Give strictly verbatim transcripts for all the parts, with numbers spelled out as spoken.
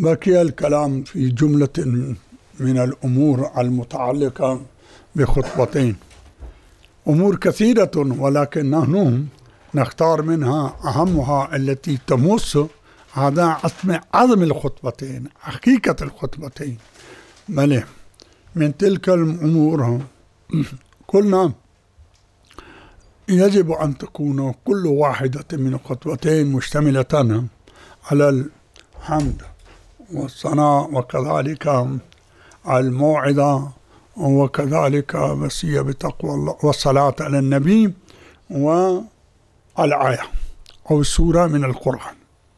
بقي الكلام في جملة من الأمور المتعلقة بخطبتين، أمور كثيرة ولكن نحن نختار منها أهمها التي تمس هذا عظم عظم الخطبتين، حقيقة الخطبتين. بل من تلك الأمور قلنا يجب أن تكون كل واحدة من الخطبتين مشتملة على الحمد والثناء وكذلك الموعظة وكذلك وصية بتقوى الله والصلاة على النبي والآية أو السورة من القرآن.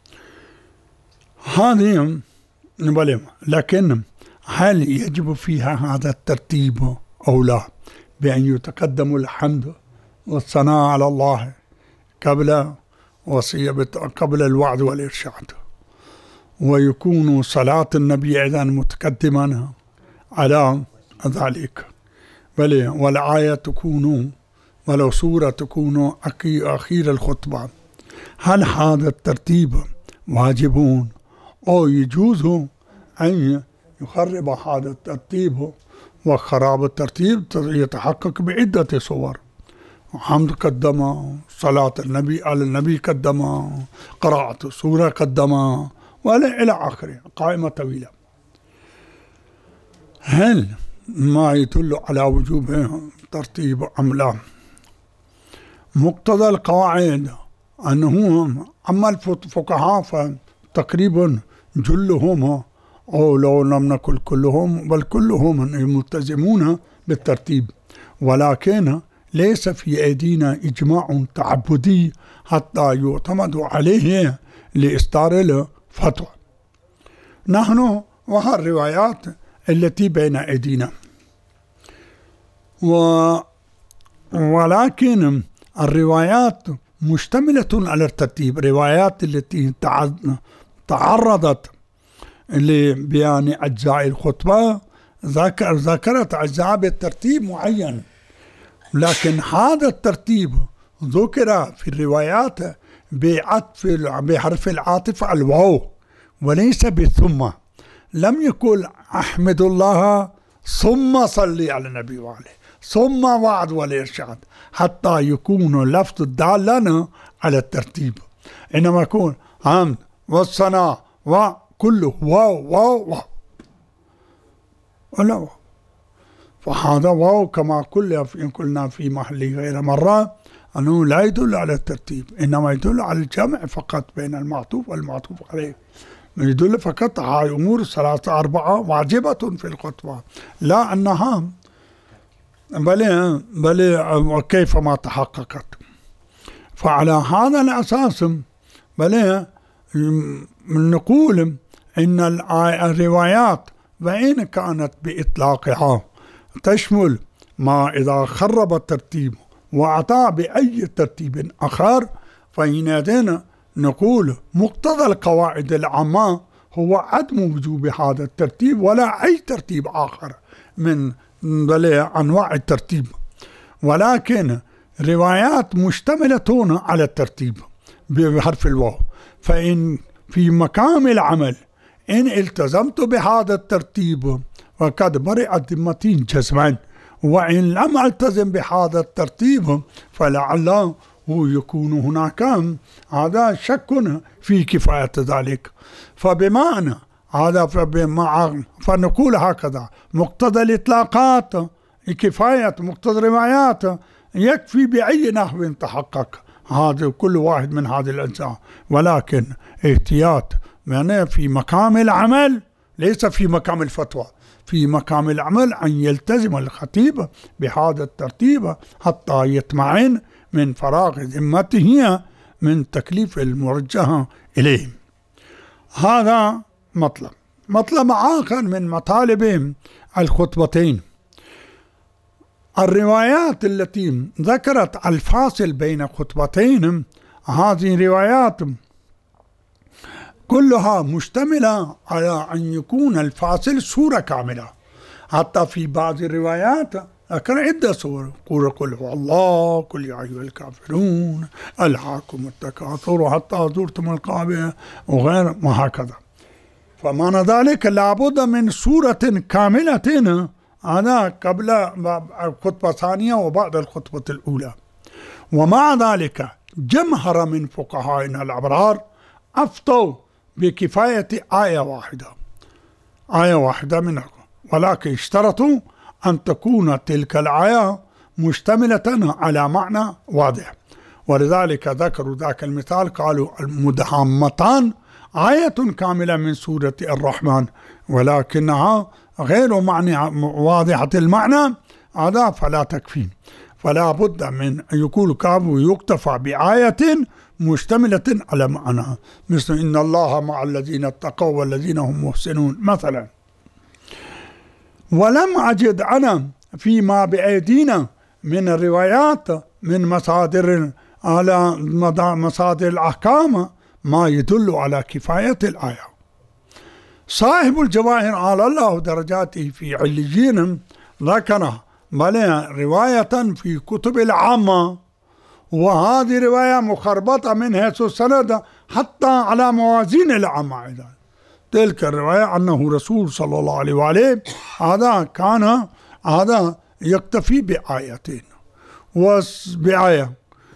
هذه بلى، لكن هل يجب فيها هذا الترتيب أو لا، بأن يتقدم الحمد والثناء على الله قبل وصية قبل الوعد والإرشاد، ويكون صلاة النبي أيضا متقدما على ذلك، بل والآية تكون ولو سورة تكون أخير الخطبة. هل هذا الترتيب واجب أو يجوز أن يخرب هذا الترتيب؟ وخراب الترتيب يتحقق بعدة صور: حمد قدم، صلاة النبي على النبي قدم، قراءة سورة قدم، ولا إلى آخره، قائمة طويلة. هل ما يدل على وجوب ترتيب أم لا؟ مقتضى القواعد أنه أما الفقهاء فتقريبا جلهم أو لو لم نقل كلهم بل كلهم ملتزمون بالترتيب، ولكن ليس في أيدينا إجماع تعبدي حتى يعتمد عليه لإصدار الفتوى. نحن وها الروايات التي بين أيدينا، و ولكن الروايات مشتملة على الترتيب. روايات التي تعرضت لبيان أجزاء الخطبة ذكر ذكرت أجزاء بالترتيب معين، لكن هذا الترتيب ذكر في الروايات بعطف بحرف العاطفة الواو وليس بثم. لم يقل أحمد الله ثم صلي على النبي وعليه ثم وعد والإرشاد حتى يكون اللفظ دالا على الترتيب، إنما يكون حمد والثناء وكله واو واو واو ولا واو. فهذا واو كما قلنا في محله غير مرة أنه لا يدل على الترتيب، إنما يدل على الجمع فقط بين المعطوف والمعطوف عليه. يدل فقط على أمور ثلاثة أربعة واجبة في الخطبة، لا أنها بل بل كيف ما تحققت. فعلى هذا الأساس بل نقول إن الروايات وإن كانت بإطلاقها تشمل ما إذا خرب الترتيب وأعطى بأي ترتيب آخر، فحينئذ نقول مقتضى القواعد العامة هو عدم وجوب هذا الترتيب ولا أي ترتيب آخر من أنواع الترتيب، ولكن روايات مشتملة على الترتيب بحرف الواو. فإن في مقام العمل إن التزمت بهذا الترتيب وقد برئت ذمتي جزما، وإن لم ألتزم بهذا الترتيب فلعله يكون هناك هذا شك في كفاية ذلك. فبمعنى هذا فنقول هكذا: مقتضى الإطلاقات كفاية مقتضى الروايات يكفي بأي نحو تحقق هذا كل واحد من هذه الأجزاء، ولكن احتياط يعني في مقام العمل ليس في مقام الفتوى. في مقام العمل أن يلتزم الخطيب بهذا الترتيب حتى يطمئن من فراغ ذمته من تكليف الموجه إليه. هذا مطلب. مطلب آخر من مطالب الخطبتين: الروايات التي ذكرت الفاصل بين خطبتين، هذه روايات كلها مشتملة على أن يكون الفاصل سورة كاملة. حتى في بعض الروايات ذكر عدة سور: قل قل هو الله، قل يا أيها الكافرون، ألهاكم التكاثر حتى زرتم القابر، وغير ما هكذا. فمعنى ذلك لابد من سورة كاملة هذا قبل الخطبة الثانية وبعد الخطبة الأولى. ومع ذلك جمهر من فقهائنا الأبرار أفتوا بكفاية آية واحدة آية واحدة منها، ولكن اشترطوا أن تكون تلك الآية مشتملة على معنى واضح، ولذلك ذكروا ذاك المثال قالوا المدهامتان آية كاملة من سورة الرحمن ولكنها غير معنى واضحة المعنى، هذا فلا تكفي، فلا بد من أن يكون كاب يكتفى بآية مشتملة على معنى، مثل إن الله مع الذين اتقوا والذين هم محسنون مثلا. ولم أجد أنا فيما بأيدينا من الروايات من مصادر على مصادر الأحكام ما يدل على كفاية الآية. صاحب الجواهر على الله درجاته في عليين ذكر بل رواية في كتب العامة، وهذه رواية مخربطة من حيث السند حتى على موازين العامة أيضا. تلك الرواية أنه رسول صلى الله عليه وآله هذا كان هذا يكتفي بآيتين وبآية.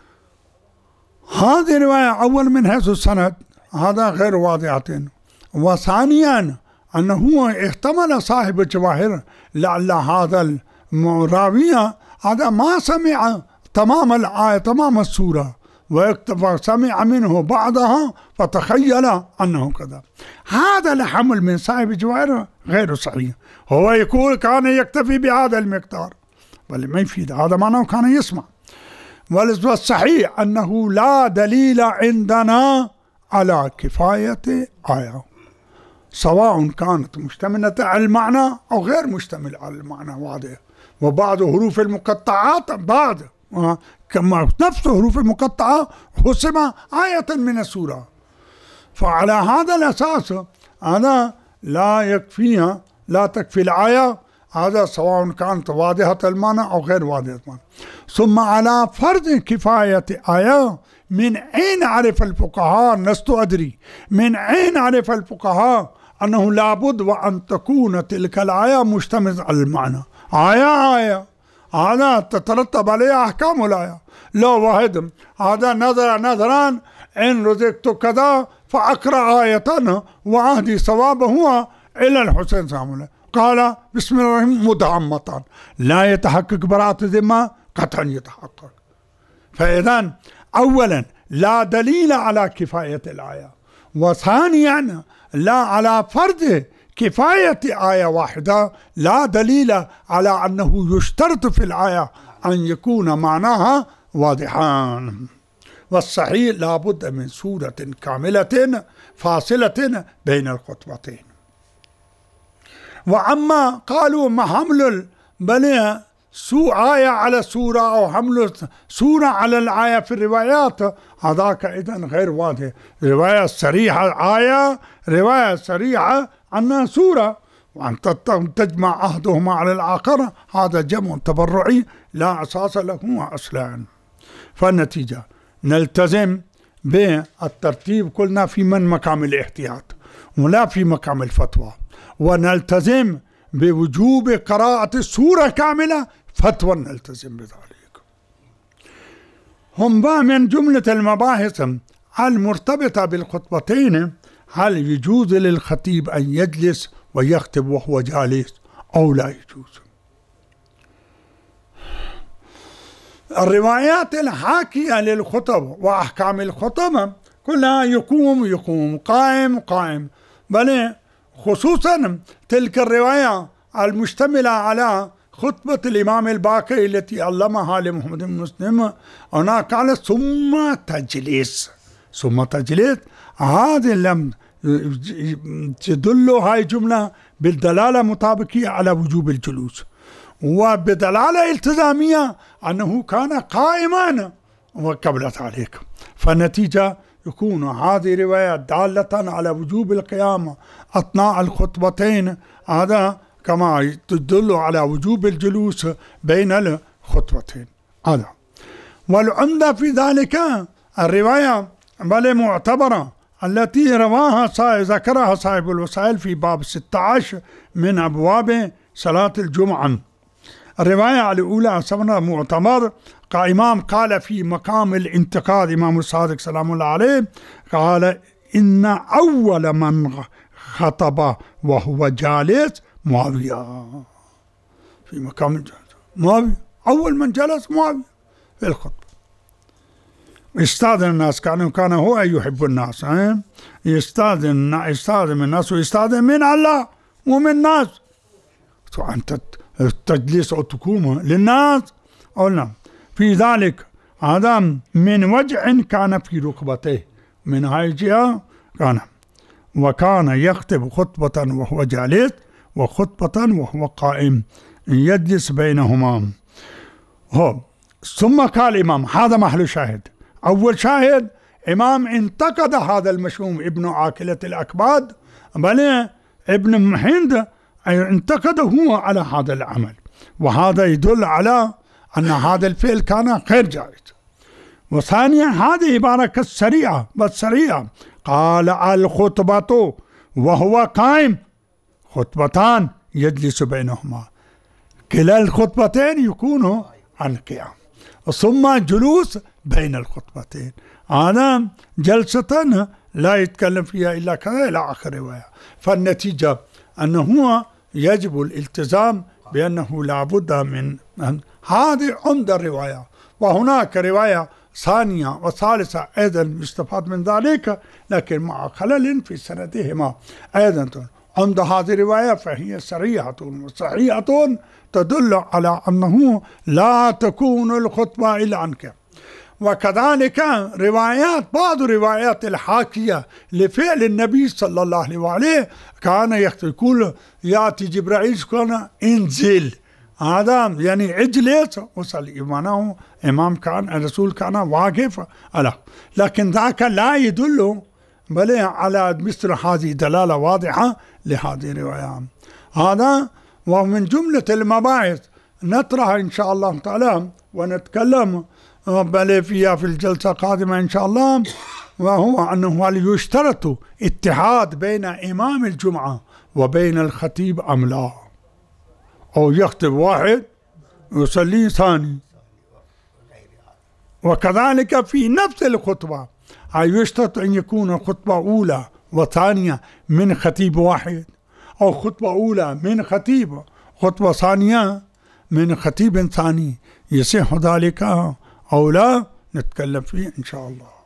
هذه رواية أول من حيث السند هذا غير واضحة، وثانيا أنه احتمل صاحب الجواهر لعل هذا الراوي هذا ما سمع تمام الآية تمام السورة واكتفى سمع منه بعضها فتخيل أنه كذا. هذا الحمل من صاحب الجواهر غير صحيح، هو يقول كان يكتفي بهذا المقدار بل ما يفيد، هذا معناه كان يسمع. والصحيح أنه لا دليل عندنا على كفاية آية سواء كانت مشتملة على المعنى أو غير مشتملة على المعنى واضح. وبعض حروف المقطعات بعض كما نفس حروف المقطعة حسب آية من السورة، فعلى هذا الأساس أنا لا يكفيها لا تكفي الآية هذا سواء كانت واضحة المعنى أو غير واضحة المعنى. ثم على فرض كفاية آية من أين عرف الفقهاء لست أدري من أين عرف الفقهاء أنه لابد وأن تكون تلك الآية مشتملة على المعنى. آية آية هذا تترتب عليها أحكام الآية. لو واحد هذا نظر نظران إن رزقت كذا فأقرأ آية وأهدي ثوابه هو إلى الحسين سامولة قال بسم الله الرحمن مدعمتان لا يتحقق براءة ذمة قطعا يتحقق. فإذا أولا لا دليل على كفاية الآية، وثانيا لا على فرض كفاية آية واحدة لا دليل على أنه يشترط في الآية أن يكون معناها واضحا. والصحيح لا بد من سورة كاملة فاصلة بين الخطبتين. وأما قالوا ما حمل بل سو آية على سورة أو حمل سورة على الآية في الروايات هذاك إذن غير واضح. رواية صريحة آية رواية صريحة أنها سورة، وأن تجمع أحدهما على الآخر هذا جمع تبرعي لا أساس له أصلا. فالنتيجة نلتزم بالترتيب كلنا في من مقام الاحتياط ولا في مقام الفتوى، ونلتزم بوجوب قراءة السورة كاملة فتوى نلتزم بذلك. هم من جملة المباحث المرتبطة بالخطبتين هل يجوز للخطيب أن يجلس ويخطب وهو جالس أو لا يجوز. الروايات الحاكية للخطب وأحكام الخطب كلها يقوم يقوم قائم قائم، بل خصوصا تلك الرواية المشتملة على خطبة الإمام الباقر التي علمها لمحمد بن مسلم هنا قال ثم تجلس ثم تجلس. هذه لم تدل هاي الجملة بالدلالة مطابقية على وجوب الجلوس، وبدلالة التزامية أنه كان قائما وقبل ذلك. فالنتيجة يكون هذه رواية دالة على وجوب القيام أثناء الخطبتين هذا كما تدل على وجوب الجلوس بين الخطبتين هذا. والعمدة في ذلك الرواية بل معتبرة التي رواها ذكرها صاحب الوسائل في باب ستة عشر من أبواب صلاة الجمعة. الرواية الأولى سمنا معتمر كإمام قال في مقام الانتقاد إمام الصادق سلام الله عليه، قال إن أول من خطب وهو جالس معاوية. في مقام الجالس معاوية، أول من جلس معاوية في الخطبة. يستاذن الناس، كان كان هو يحب الناس، يستاذن يستاذن من الناس ويستاذن من الله ومن الناس. أنت تجلس أو تقوم للناس أو لا. في ذلك هذا من وجع كان في ركبته، من هاي الجهة كان، وكان يخطب خطبة وهو جالس وخطبة وهو قائم يجلس بينهما. هو ثم قال الإمام، هذا محل شاهد. أول شاهد، إمام انتقد هذا المشؤوم ابن عاكلة الأكباد، بل ابن هند انتقده هو على هذا العمل، وهذا يدل على أن هذا الفعل كان غير جائز. وثانيا هذه عبارة كالسريعة بس سريعة، قال الخطبة وهو قائم خطبتان يجلس بينهما، كلا الخطبتين يكون عن القيام، ثم جلوس بين الخطبتين، هذا جلسة لا يتكلم فيها إلا كذا إلى آخر رواية. فالنتيجة أنه يجب الالتزام بأنه لا بد من أن هذه عمدة الرواية. وهناك رواية ثانية وثالثة أيضا يستفاد من ذلك، لكن مع خلل في سندهما أيضا. عند هذه الرواية فهي صريحة وصحيحة تدل على أنه لا تكون الخطبة إلا عنك. وكذلك روايات بعض روايات الحاكية لفعل النبي صلى الله عليه وآله، كان يقول يأتي جبرائيل كان انزل، هذا يعني اجلس وصلي، معناه إمام كان الرسول كان واقف على، لكن ذاك لا يدل بل على مثل هذه دلالة واضحة لهذه الروايات. هذا ومن جملة المباحث نطرحها إن شاء الله تعالى ونتكلم بل فيها في الجلسة القادمة إن شاء الله، وهو أنه هل يشترط اتحاد بين إمام الجمعة وبين الخطيب أم لا، أو يخطب واحد ويصلي ثاني. وكذلك في نفس الخطبة هل يشترط أن يكون الخطبة أولى وثانية من خطيب واحد، أو خطبة أولى من خطيب خطبة ثانية من خطيب ثاني، يصح ذلك أو لا؟ نتكلم فيه إن شاء الله.